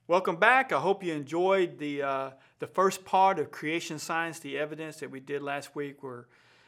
Welcome back. I hope you enjoyed the first part of Creation Science, the evidence that we did last week, where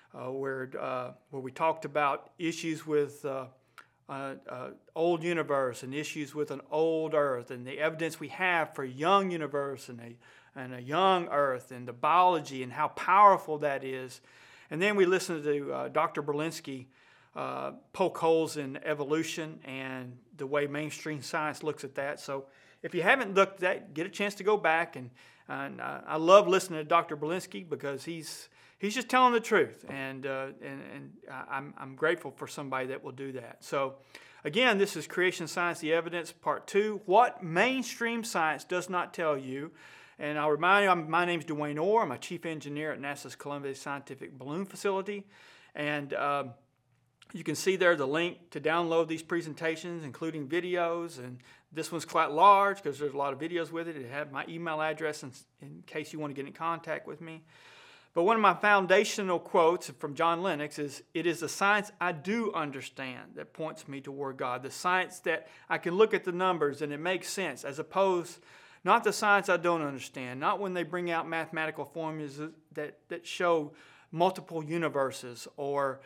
we talked about issues with old universe and issues with an old Earth, and the evidence we have for young universe and a young Earth, and the biology and how powerful that is. And then we listened to Dr. Berlinski poke holes in evolution and the way mainstream science looks at that. So if you haven't looked at that, get a chance to go back. And I love listening to Dr. Berlinski because he's just telling the truth, and I'm grateful for somebody that will do that. So again, this is Creation Science, the Evidence, Part 2, What Mainstream Science Does Not Tell You. And I'll remind you, my name is Dwayne Orr. I'm a chief engineer at NASA's Columbia Scientific Balloon Facility. And you can see there the link to download these presentations, including videos. And this one's quite large because there's a lot of videos with it. It has my email address in case you want to get in contact with me. But one of my foundational quotes from John Lennox is, "It is the science I do understand that points me toward God." The science that I can look at the numbers and it makes sense, as opposed, not the science I don't understand, not when they bring out mathematical formulas that show multiple universes or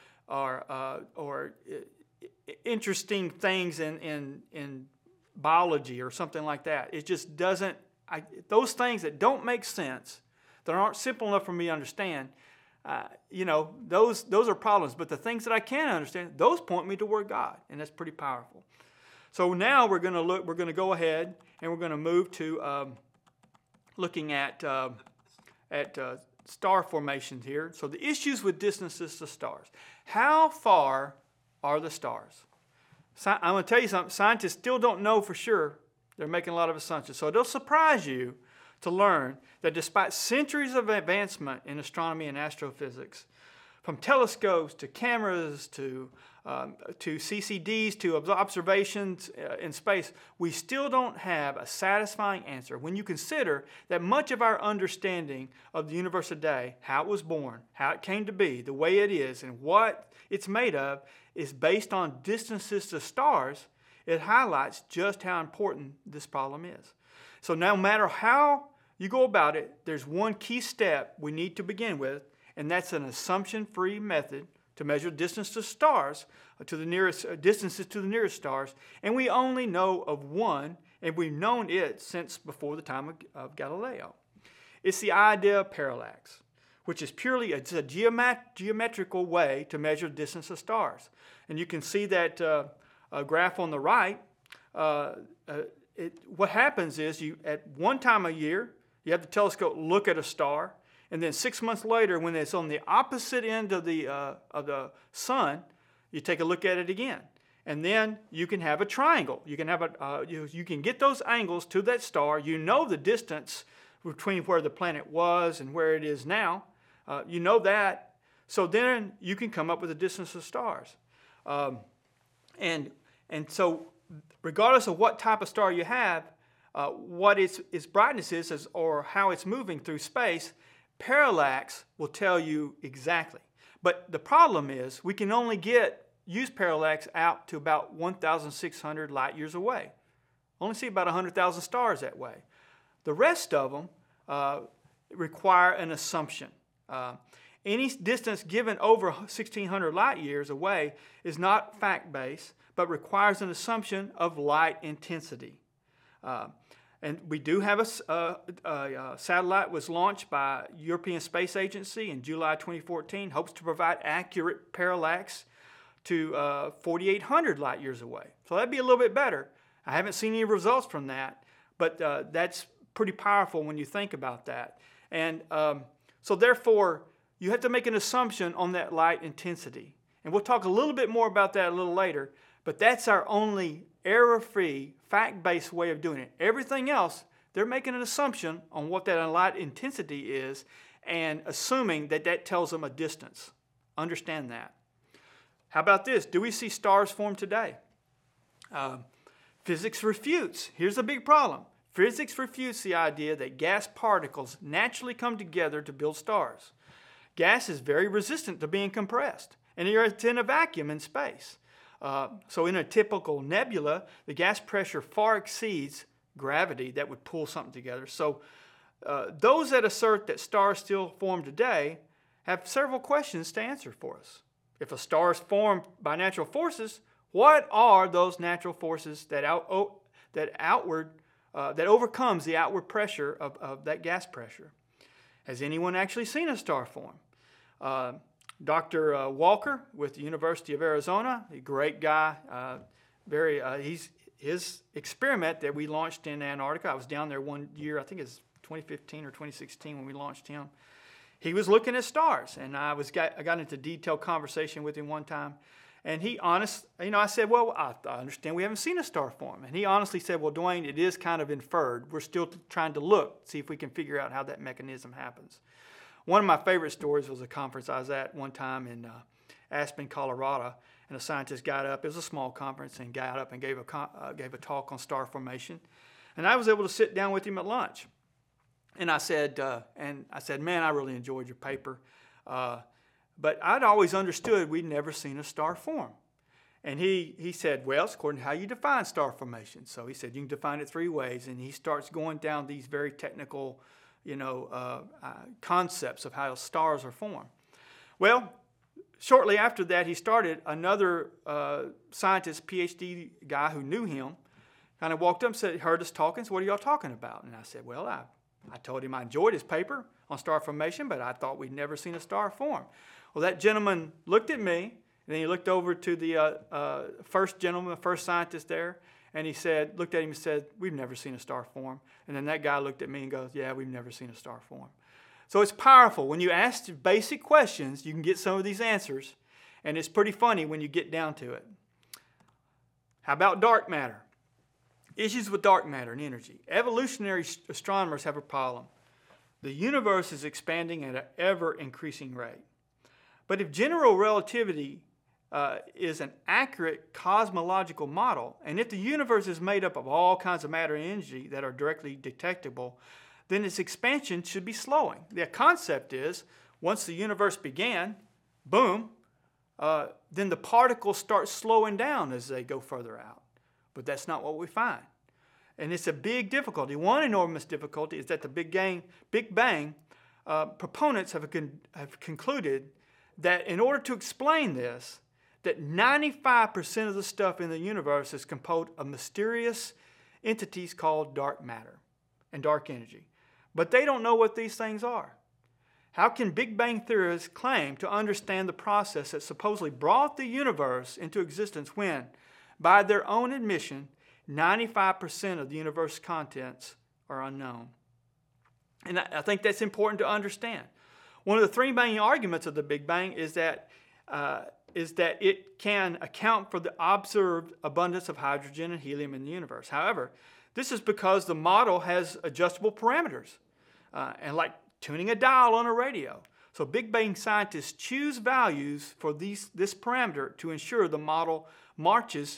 interesting things in biology or something like that. It just doesn't, those things that don't make sense, that aren't simple enough for me to understand, those are problems. But the things that I can understand, those point me toward God, and that's pretty powerful. So now we're going to go ahead and we're going to move to looking at star formations here. So the issues with distances to stars. How far are the stars? I'm going to tell you something. Scientists still don't know for sure. They're making a lot of assumptions. So it'll surprise you to learn that despite centuries of advancement in astronomy and astrophysics, from telescopes to cameras to CCDs to observations in space, we still don't have a satisfying answer when you consider that much of our understanding of the universe today, how it was born, how it came to be, the way it is, and what it's made of, is based on distances to stars. It highlights just how important this problem is. So no matter how you go about it, there's one key step we need to begin with, and that's an assumption-free method to measure distance to stars, to the nearest distances to the nearest stars. And we only know of one, and we've known it since before the time of Galileo. It's the idea of parallax, which is purely a geometrical way to measure the distance of stars. And you can see that graph on the right. What happens is at one time a year, you have the telescope look at a star, and then 6 months later, when it's on the opposite end of the sun, you take a look at it again, and then you can have a triangle. You can have you can get those angles to that star. You know the distance between where the planet was and where it is now. You know that, so then you can come up with the distance of stars, and so regardless of what type of star you have, what its brightness is or how it's moving through space, parallax will tell you exactly. But the problem is we can only use parallax out to about 1,600 light years away. Only see about 100,000 stars that way. The rest of them require an assumption. Any distance given over 1,600 light years away is not fact-based, but requires an assumption of light intensity. And we do have a satellite was launched by European Space Agency in July 2014, hopes to provide accurate parallax to 4,800 light years away. So that'd be a little bit better. I haven't seen any results from that, but that's pretty powerful when you think about that. And so therefore, you have to make an assumption on that light intensity. And we'll talk a little bit more about that a little later, but that's our only error-free, fact-based way of doing it. Everything else, they're making an assumption on what that light intensity is and assuming that tells them a distance. Understand that. How about this? Do we see stars form today? Physics refutes. Here's a big problem. Physics refutes the idea that gas particles naturally come together to build stars. Gas is very resistant to being compressed, and it's in a vacuum in space. So in a typical nebula, the gas pressure far exceeds gravity that would pull something together. So those that assert that stars still form today have several questions to answer for us. If a star is formed by natural forces, what are those natural forces that overcomes the outward pressure of that gas pressure? Has anyone actually seen a star form? Dr. Walker with the University of Arizona, a great guy, his experiment that we launched in Antarctica, I was down there one year, I think it's 2015 or 2016 when we launched him. He was looking at stars, and I got into detailed conversation with him one time. And I said, well, I understand we haven't seen a star form. And he honestly said, well, Dwayne, it is kind of inferred. We're still trying to look, see if we can figure out how that mechanism happens. One of my favorite stories was a conference I was at one time in Aspen, Colorado, and a scientist got up. It was a small conference, and got up and gave a talk on star formation. And I was able to sit down with him at lunch. And I said, man, I really enjoyed your paper. But I'd always understood we'd never seen a star form. And he said, well, it's according to how you define star formation. So he said, you can define it three ways. And he starts going down these very technical, concepts of how stars are formed. Well, shortly after that, he started another scientist, PhD guy who knew him, kind of walked up and said, heard us talking, so what are y'all talking about? And I said, well, I told him I enjoyed his paper on star formation, but I thought we'd never seen a star form. Well, that gentleman looked at me, and then he looked over to the first scientist there, and looked at him and said, we've never seen a star form. And then that guy looked at me and goes, yeah, we've never seen a star form. So it's powerful. When you ask basic questions, you can get some of these answers, and it's pretty funny when you get down to it. How about dark matter? Issues with dark matter and energy. Evolutionary astronomers have a problem. The universe is expanding at an ever-increasing rate. But if general relativity is an accurate cosmological model, and if the universe is made up of all kinds of matter and energy that are directly detectable, then its expansion should be slowing. The concept is, once the universe began, boom, then the particles start slowing down as they go further out. But that's not what we find. And it's a big difficulty. One enormous difficulty is that the Big Bang proponents have concluded that in order to explain this, that 95% of the stuff in the universe is composed of mysterious entities called dark matter and dark energy. But they don't know what these things are. How can Big Bang theorists claim to understand the process that supposedly brought the universe into existence when, by their own admission, 95% of the universe's contents are unknown? And I think that's important to understand. One of the three main arguments of the Big Bang is that it can account for the observed abundance of hydrogen and helium in the universe. However, this is because the model has adjustable parameters, and like tuning a dial on a radio. So Big Bang scientists choose values for this parameter to ensure the model matches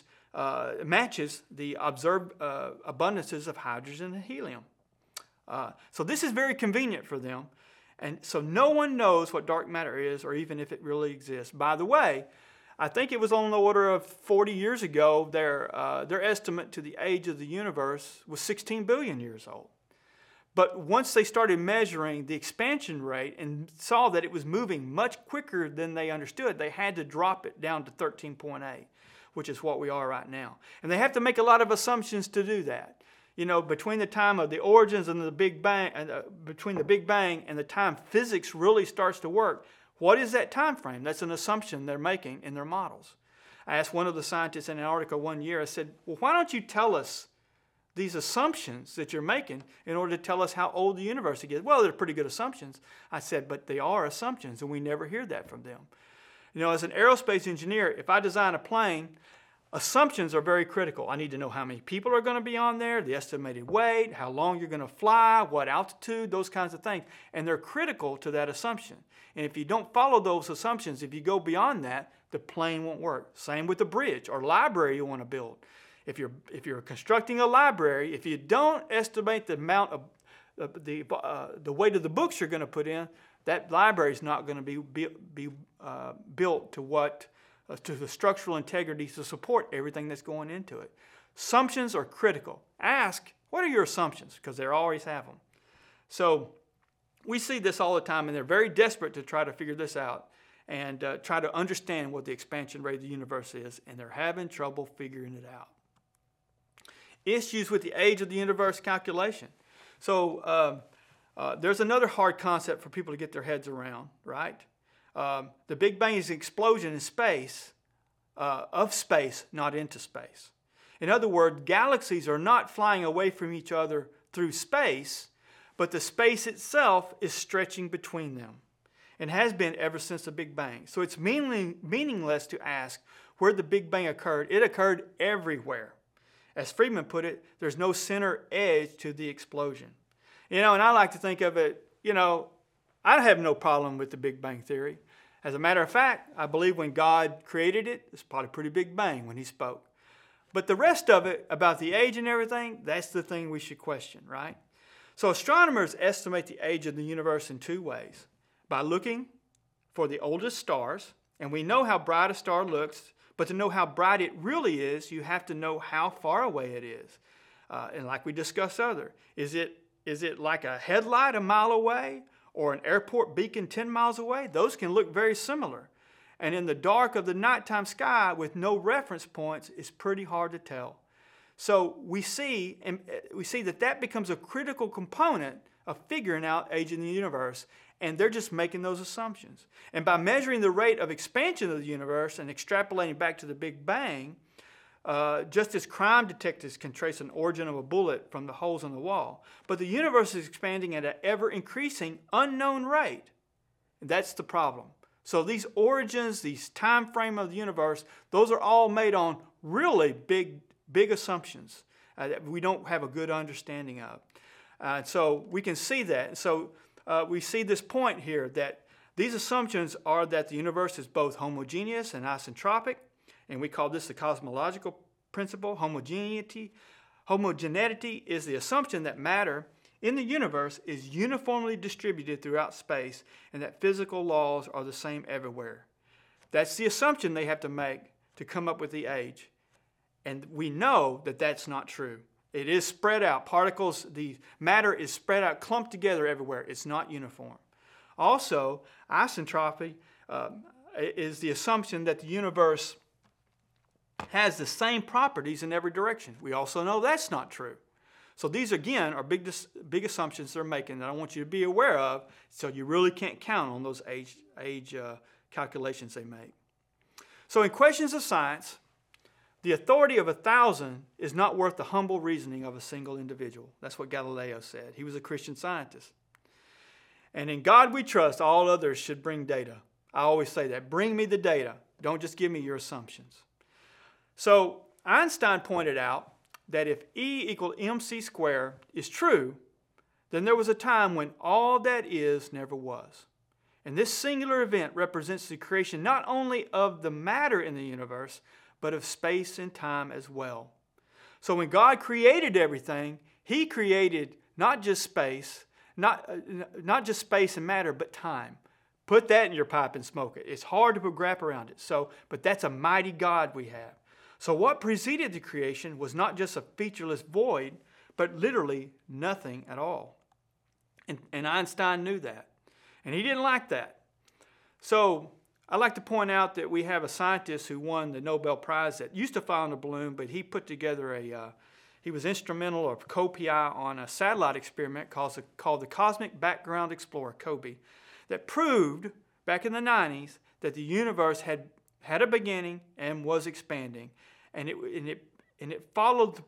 the observed abundances of hydrogen and helium. So this is very convenient for them. And so no one knows what dark matter is or even if it really exists. By the way, I think it was on the order of 40 years ago, their estimate to the age of the universe was 16 billion years old. But once they started measuring the expansion rate and saw that it was moving much quicker than they understood, they had to drop it down to 13.8, which is what we are right now. And they have to make a lot of assumptions to do that. Between the time of the origins and the Big Bang, between the Big Bang and the time physics really starts to work, what is that time frame? That's an assumption they're making in their models. I asked one of the scientists in Antarctica one year, I said, well, why don't you tell us these assumptions that you're making in order to tell us how old the universe is? Well, they're pretty good assumptions. I said, but they are assumptions, and we never hear that from them. As an aerospace engineer, if I design a plane, assumptions are very critical. I need to know how many people are going to be on there, the estimated weight, how long you're going to fly, what altitude, those kinds of things. And they're critical to that assumption. And if you don't follow those assumptions, if you go beyond that, the plane won't work. Same with the bridge or library you want to build. If you're constructing a library, if you don't estimate the amount of the weight of the books you're going to put in, that library is not going to be built to the structural integrity to support everything that's going into it. Assumptions are critical. Ask What are your assumptions? Because they always have them. So we see this all the time, and they're very desperate to try to figure this out and try to understand what the expansion rate of the universe is, and they're having trouble figuring it out. Issues with the age of the universe calculation. So there's another hard concept for people to get their heads around, right? The Big Bang is an explosion in space, of space, not into space. In other words, galaxies are not flying away from each other through space, but the space itself is stretching between them and has been ever since the Big Bang. So it's meaningless to ask where the Big Bang occurred. It occurred everywhere. As Friedman put it, there's no center edge to the explosion. And I like to think of it, I have no problem with the Big Bang Theory. As a matter of fact, I believe when God created it, it's probably a pretty big bang when he spoke. But the rest of it, about the age and everything, that's the thing we should question, right? So astronomers estimate the age of the universe in two ways. By looking for the oldest stars, and we know how bright a star looks, but to know how bright it really is, you have to know how far away it is. And like we discussed earlier, is it like a headlight a mile away or an airport beacon 10 miles away? Those can look very similar. And in the dark of the nighttime sky with no reference points, it's pretty hard to tell. So we see that becomes a critical component of figuring out age in the universe, and they're just making those assumptions. And by measuring the rate of expansion of the universe and extrapolating back to the Big Bang, just as crime detectives can trace an origin of a bullet from the holes in the wall, but the universe is expanding at an ever-increasing unknown rate. And that's the problem. So these origins, these time frame of the universe, those are all made on really big assumptions that we don't have a good understanding of. So we can see that. So we see this point here that these assumptions are that the universe is both homogeneous and isentropic, and we call this the cosmological principle. Homogeneity is the assumption that matter in the universe is uniformly distributed throughout space and that physical laws are the same everywhere. That's the assumption they have to make to come up with the age. And we know that that's not true. It is spread out. Particles, the matter is spread out, clumped together everywhere. It's not uniform. Also, isentropy is the assumption that the universe has the same properties in every direction. We also know that's not true. So these, again, are big assumptions they're making that I want you to be aware of, so you really can't count on those age calculations they make. So in questions of science, the authority of 1,000 is not worth the humble reasoning of a single individual. That's what Galileo said. He was a Christian scientist. And in God we trust, all others should bring data. I always say that. Bring me the data. Don't just give me your assumptions. So Einstein pointed out that if E equal mc squared is true, then there was a time when all that is never was. And this singular event represents the creation not only of the matter in the universe, but of space and time as well. So when God created everything, he created not just space, not just space and matter, but time. Put that in your pipe and smoke it. It's hard to wrap around it. But that's a mighty God we have. So what preceded the creation was not just a featureless void, but literally nothing at all. And Einstein knew that. And he didn't like that. So I'd like to point out that we have a scientist who won the Nobel Prize that used to fly on a balloon, but he put together he was instrumental or co-PI on a satellite experiment called the Cosmic Background Explorer, COBE, that proved back in the 90s that the universe had a beginning and was expanding. And it followed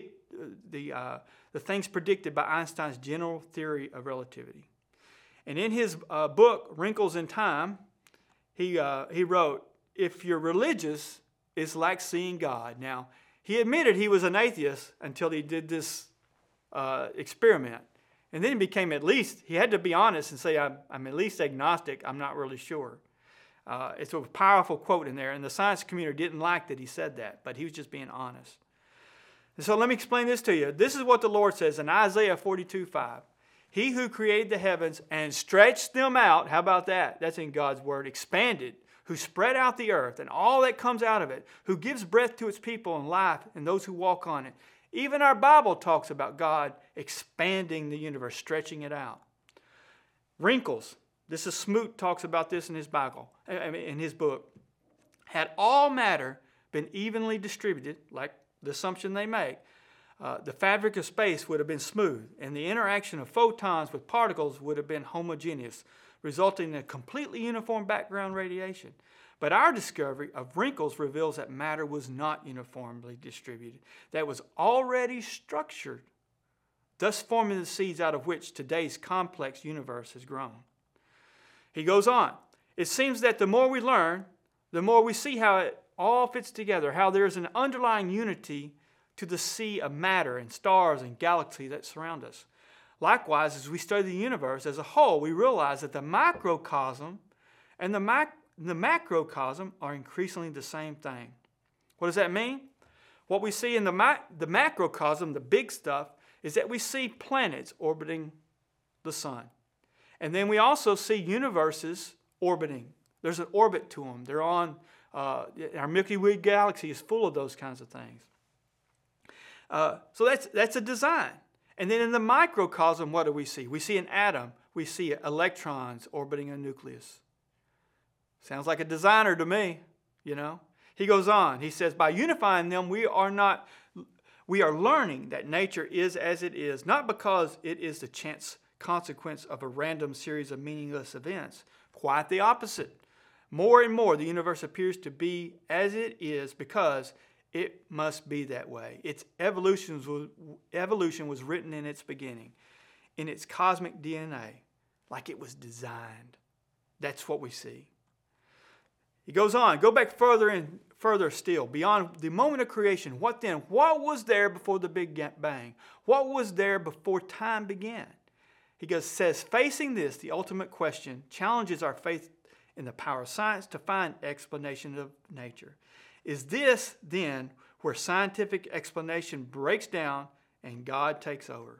the things predicted by Einstein's general theory of relativity. And in his book, Wrinkles in Time, he wrote, if you're religious, it's like seeing God. Now, he admitted he was an atheist until he did this experiment. And then he had to be honest and say, I'm at least agnostic, I'm not really sure. It's a powerful quote in there, and the science community didn't like that he said that, but he was just being honest. And so let me explain this to you. This is what the Lord says in Isaiah 42:5. He who created the heavens and stretched them out, how about that? That's in God's word, expanded, who spread out the earth and all that comes out of it, who gives breath to its people and life and those who walk on it. Even our Bible talks about God expanding the universe, stretching it out. Wrinkles. This is Smoot talks about this in his Bible, in his book. Had all matter been evenly distributed, like the assumption they make, the fabric of space would have been smooth, and the interaction of photons with particles would have been homogeneous, resulting in a completely uniform background radiation. But our discovery of wrinkles reveals that matter was not uniformly distributed, that was already structured, thus forming the seeds out of which today's complex universe has grown. He goes on, it seems that the more we learn, the more we see how it all fits together, how there is an underlying unity to the sea of matter and stars and galaxies that surround us. Likewise, as we study the universe as a whole, we realize that the microcosm and the macrocosm are increasingly the same thing. What does that mean? What we see in the macrocosm, the big stuff, is that we see planets orbiting the sun. And then we also see universes orbiting. There's an orbit to them. They're on, our Milky Way galaxy is full of those kinds of things. So that's a design. And then in the microcosm, what do we see? We see an atom. We see electrons orbiting a nucleus. Sounds like a designer to me, you know. He goes on. He says, by unifying them, we are learning that nature is as it is, not because it is the chance consequence of a random series of meaningless events. Quite the opposite. More and more, the universe appears to be as it is because it must be that way. Its evolution was written in its beginning, in its cosmic DNA, like it was designed. That's what we see. He goes on, go back further still, beyond the moment of creation. What then? What was there before the Big Bang? What was there before time began? He says, facing this, the ultimate question, challenges our faith in the power of science to find explanation of nature. Is this, then, where scientific explanation breaks down and God takes over?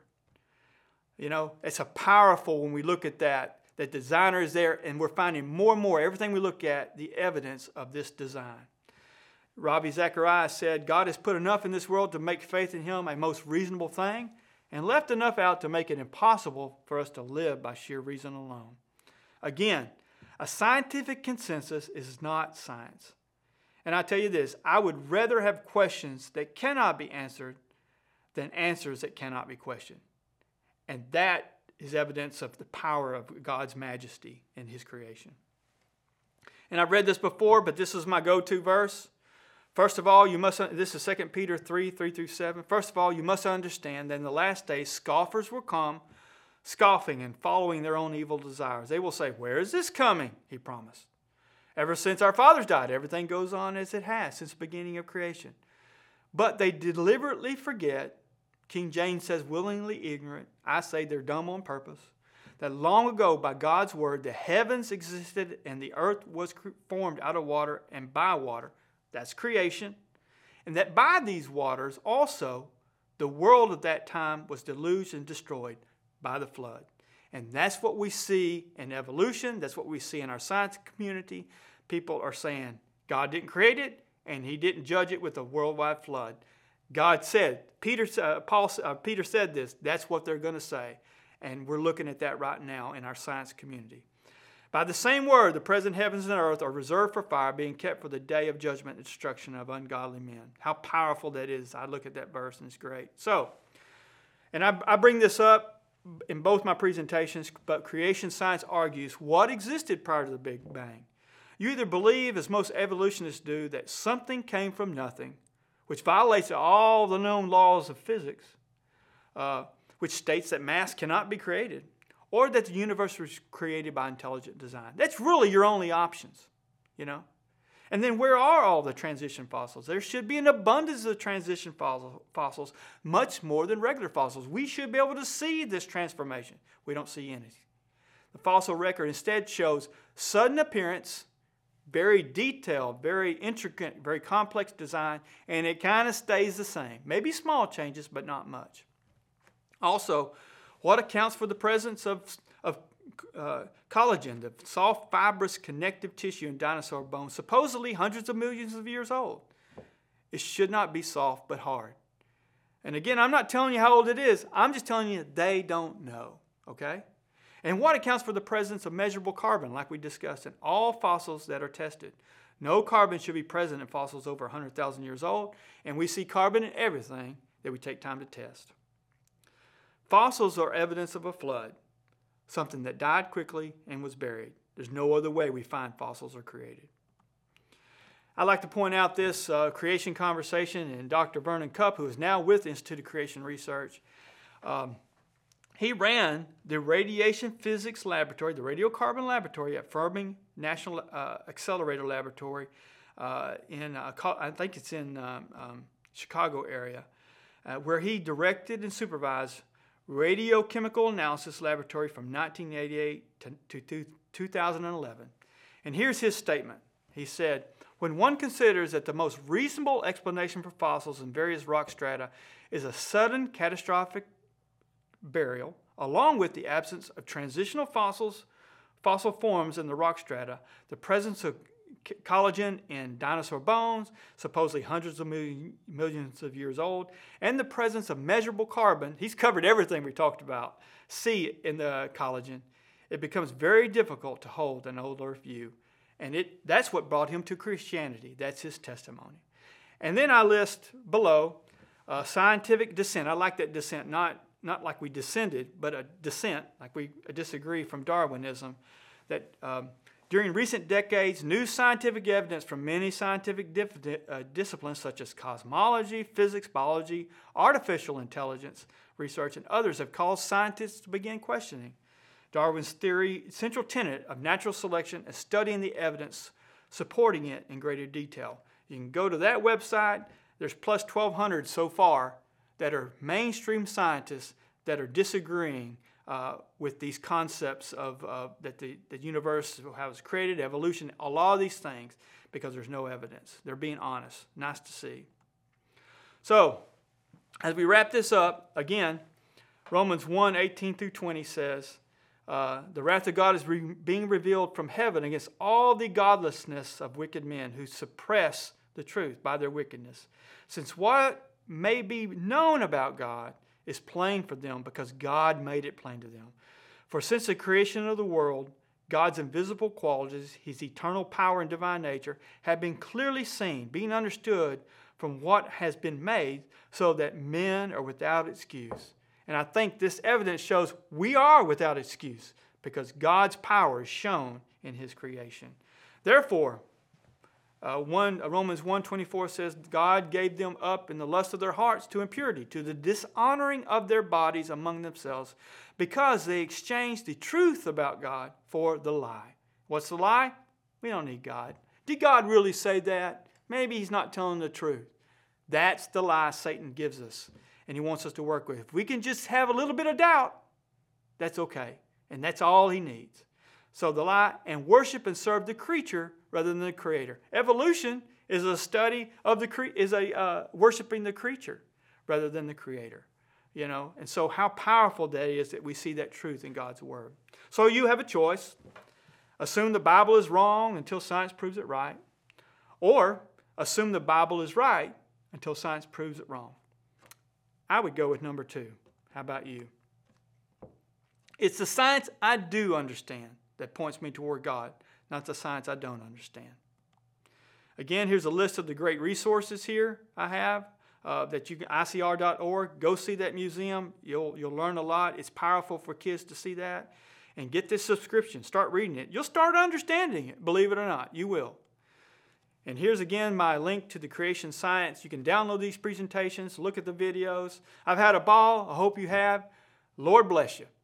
You know, it's a powerful when we look at that designer is there, and we're finding more and more, everything we look at, the evidence of this design. Ravi Zacharias said, God has put enough in this world to make faith in him a most reasonable thing, and left enough out to make it impossible for us to live by sheer reason alone. Again, a scientific consensus is not science. And I tell you this, I would rather have questions that cannot be answered than answers that cannot be questioned. And that is evidence of the power of God's majesty in his creation. And I've read this before, but this is my go-to verse. First of all, this is 2 Peter 3:3-7. First of all, you must understand that in the last days, scoffers will come, scoffing and following their own evil desires. They will say, where is this coming? He promised. Ever since our fathers died, everything goes on as it has since the beginning of creation. But they deliberately forget, King James says willingly ignorant, I say they're dumb on purpose, that long ago by God's word the heavens existed and the earth was formed out of water and by water. That's creation. And that by these waters also the world at that time was deluged and destroyed by the flood. And that's what we see in evolution. That's what we see in our science community. People are saying God didn't create it and he didn't judge it with a worldwide flood. God said, Peter said this, that's what they're going to say. And we're looking at that right now in our science community. By the same word, the present heavens and earth are reserved for fire, being kept for the day of judgment and destruction of ungodly men. How powerful that is. I look at that verse and it's great. So, and I bring this up in both my presentations, but creation science argues what existed prior to the Big Bang. You either believe, as most evolutionists do, that something came from nothing, which violates all the known laws of physics, which states that mass cannot be created, or that the universe was created by intelligent design. That's really your only options, you know. And then where are all the transition fossils? There should be an abundance of transition fossils, much more than regular fossils. We should be able to see this transformation. We don't see any. The fossil record instead shows sudden appearance, very detailed, very intricate, very complex design, and it kind of stays the same. Maybe small changes, but not much. Also, what accounts for the presence of collagen, the soft, fibrous, connective tissue in dinosaur bones, supposedly hundreds of millions of years old? It should not be soft, but hard. And again, I'm not telling you how old it is. I'm just telling you they don't know, okay? And what accounts for the presence of measurable carbon, like we discussed, in all fossils that are tested? No carbon should be present in fossils over 100,000 years old, and we see carbon in everything that we take time to test. Fossils are evidence of a flood, something that died quickly and was buried. There's no other way we find fossils are created. I'd like to point out this creation conversation, and Dr. Vernon Cupp, who is now with the Institute of Creation Research, he ran the Radiation Physics Laboratory, the Radiocarbon Laboratory at Fermi National Accelerator Laboratory I think it's in Chicago area, where he directed and supervised Radiochemical Analysis Laboratory from 1988 to 2011. And here's his statement. He said, when one considers that the most reasonable explanation for fossils in various rock strata is a sudden catastrophic burial, along with the absence of transitional fossil forms in the rock strata, the presence of collagen in dinosaur bones, supposedly hundreds of millions of years old, and the presence of measurable carbon, he's covered everything we talked about, see in the collagen, it becomes very difficult to hold an old earth view. And that's what brought him to Christianity. That's his testimony. And then I list below scientific dissent. I like that dissent, not like we descended, but a dissent, like we disagree from Darwinism, that during recent decades, new scientific evidence from many scientific disciplines such as cosmology, physics, biology, artificial intelligence research, and others have caused scientists to begin questioning Darwin's theory, central tenet of natural selection, and studying the evidence supporting it in greater detail. You can go to that website. There's plus 1,200 so far that are mainstream scientists that are disagreeing with these concepts of that the universe, how it's created, evolution, a lot of these things, because there's no evidence. They're being honest. Nice to see. So, as we wrap this up, again, Romans 1:18-20 says, the wrath of God is being revealed from heaven against all the godlessness of wicked men who suppress the truth by their wickedness. Since what may be known about God is plain for them because God made it plain to them. For since the creation of the world, God's invisible qualities, his eternal power and divine nature, have been clearly seen, being understood from what has been made, so that men are without excuse. And I think this evidence shows we are without excuse because God's power is shown in his creation. Therefore, Romans 1:24 says, God gave them up in the lust of their hearts to impurity, to the dishonoring of their bodies among themselves, because they exchanged the truth about God for the lie. What's the lie? We don't need God. Did God really say that? Maybe he's not telling the truth. That's the lie Satan gives us, and he wants us to work with. If we can just have a little bit of doubt, that's okay. And that's all he needs. So the lie, and worship and serve the creature rather than the creator. Evolution is a study of worshiping the creature rather than the creator. You know, and so how powerful that is that we see that truth in God's word. So you have a choice. Assume the Bible is wrong until science proves it right. Or assume the Bible is right until science proves it wrong. I would go with number 2. How about you? It's the science I do understand that points me toward God, not the science I don't understand. Again, here's a list of the great resources here I have that you can, ICR.org. Go see that museum. You'll learn a lot. It's powerful for kids to see that. And get this subscription. Start reading it. You'll start understanding it, believe it or not. You will. And here's again my link to the Creation Science. You can download these presentations, look at the videos. I've had a ball. I hope you have. Lord bless you.